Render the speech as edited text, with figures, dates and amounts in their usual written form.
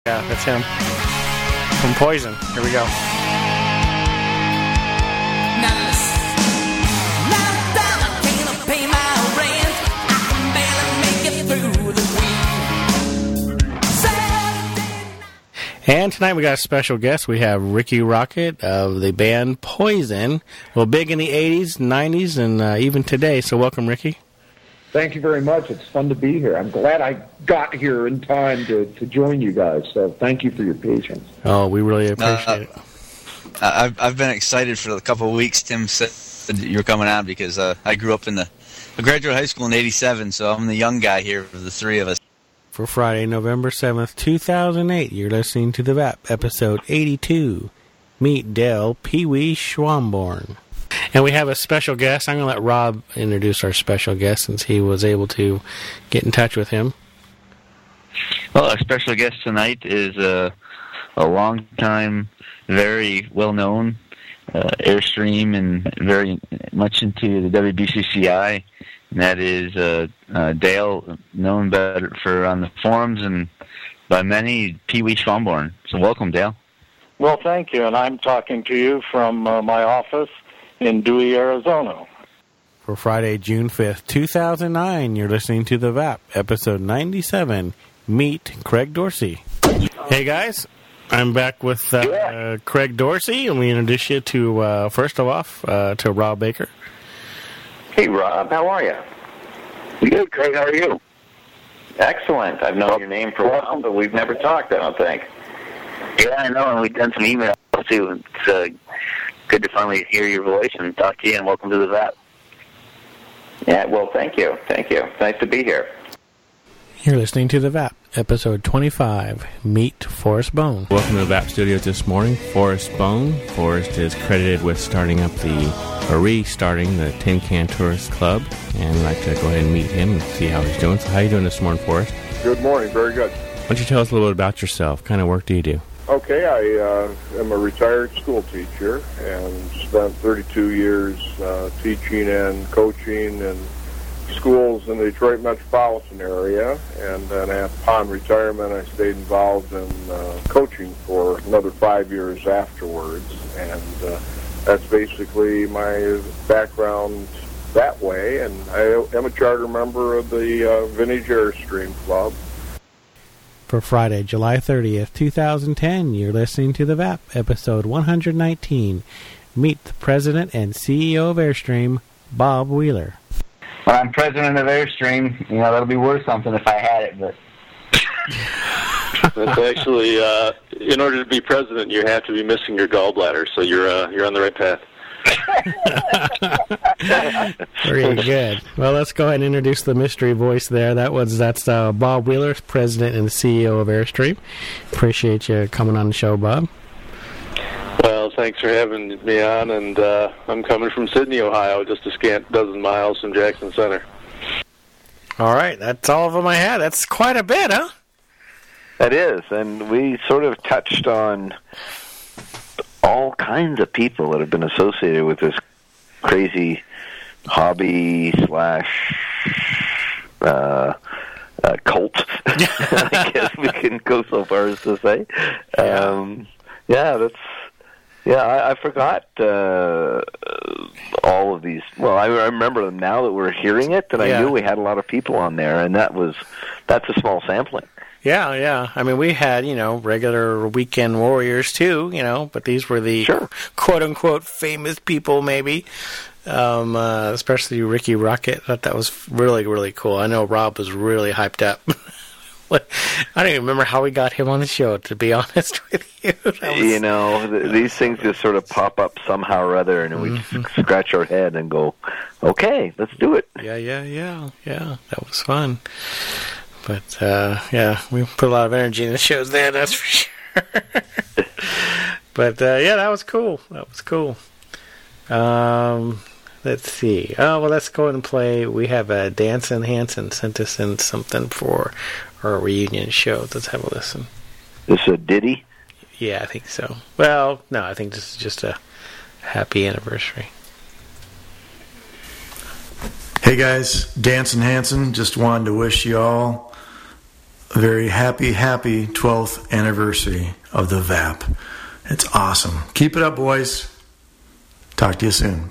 Yeah, that's him. From Poison. Here we go. And tonight we got a special guest. We have Ricky Rocket of the band Poison. Well, big in the 80s, 90s, and even today. So welcome, Ricky. Thank you very much. It's fun to be here. I'm glad I got here in time to join you guys. So thank you for your patience. Oh, we really appreciate it. I've been excited for a couple of weeks. Tim said you're coming on because I grew up I graduated high school in '87, so I'm the young guy here of the three of us. For Friday, November 7th, 2008, you're listening to The VAP, episode 82. Meet Dale Pee-wee Schwamborn. And we have a special guest. I'm going to let Rob introduce our special guest since he was able to get in touch with him. Well, our special guest tonight is a long-time, very well-known Airstream and very much into the WBCCI. And that is Dale, known better for on the forums and by many, Pee-wee Schwamborn. So welcome, Dale. Well, thank you. And I'm talking to you from my office in Dewey, Arizona. For Friday, June 5th, 2009, you're listening to The VAP, episode 97, Meet Craig Dorsey. Hey, guys. I'm back with Craig Dorsey, and we introduce you to, first of all, to Rob Baker. Hey, Rob. How are you? Good, Craig. How are you? Excellent. I've known your name for a while, but we've never talked, I don't think. Yeah, I know, and we've done some emails, too. It's good to finally hear your voice and talk to you, and welcome to the VAP. Yeah, well, thank you. Thank you. Nice to be here. You're listening to The VAP, episode 25, Meet Forrest Bone. Welcome to the VAP studios this morning, Forrest Bone. Forrest is credited with restarting the Tin Can Tourist Club, and I'd like to go ahead and meet him and see how he's doing. So how are you doing this morning, Forrest? Good morning, very good. Why don't you tell us a little bit about yourself? What kind of work do you do? Okay, I am a retired school teacher and spent 32 years teaching and coaching in schools in the Detroit metropolitan area, and then upon retirement I stayed involved in coaching for another 5 years afterwards, and that's basically my background that way, and I am a charter member of the Vintage Airstream Club. For Friday, July 30th, 2010, you're listening to The VAP, episode 119, Meet the President and CEO of Airstream, Bob Wheeler. Well, I'm president of Airstream. You know, that'll be worth something if I had it, but... It's actually, in order to be president, you have to be missing your gallbladder, so you're on the right path. Very good. Well, let's go ahead and introduce the mystery voice there. That's Bob Wheeler, president and CEO of Airstream. Appreciate you coming on the show, Bob. Well, thanks for having me on, and I'm coming from Sydney, Ohio, just a scant dozen miles from Jackson Center. All right, that's all of them I had. That's quite a bit, huh? That is, and we sort of touched on all kinds of people that have been associated with this crazy hobby / cult. I guess we can go so far as to say. I forgot all of these. Well, I remember them now that we're hearing it, and I knew we had a lot of people on there, and that's a small sampling. Yeah. I mean, we had, regular weekend warriors too, but these were the quote-unquote famous people maybe, especially Ricky Rocket. I thought that was really, really cool. I know Rob was really hyped up. I don't even remember how we got him on the show, to be honest with you. These things just sort of pop up somehow or other, and we just scratch our head and go, okay, let's do it. Yeah. That was fun. But, we put a lot of energy in the shows there, that's for sure. But, that was cool. Let's see. Let's go ahead and play. We have Danson Hanson sent us in something for our reunion show. Let's have a listen. This a ditty? Yeah, I think so. Well, no, I think this is just a happy anniversary. Hey guys, Danson Hanson. Just wanted to wish you all a very happy 12th anniversary of the VAP. It's awesome. Keep it up, boys. Talk to you soon.